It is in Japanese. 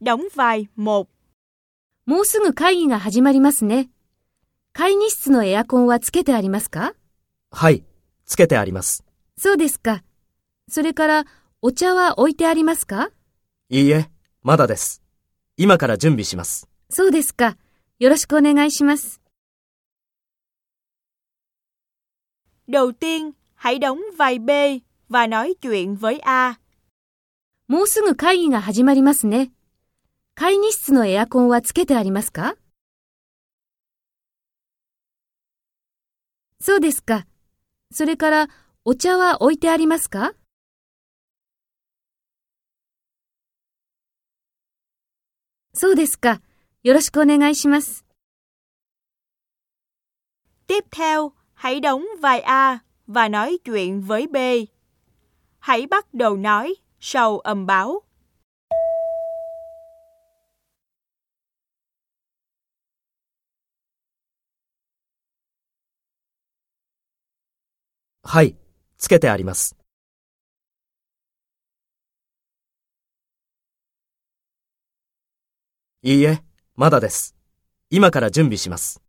đóng vai 1。 もうすぐ会議が始まりますね。会議室のエアコンはつけてありますか？ はい、つけてあります。 そうですか。それからお茶は置いてありますか？ いいえ、まだです。今から準備します。 そうですか。よろしくお願いします。 Đầu tiên, hãy đóng vai B và nói chuyện với A。 もうすぐ会議が始まりますね。会議室のエアコンはつけてありますか？そうですか。それからお茶は置いてありますか？そうですか。よろしくお願いします。 Tiếp theo, hãy đóng vai A và nói chuyện với B. Hãy bắt đầu nói sau âm báo. はい、つけてあります。いいえ、まだです。今から準備します。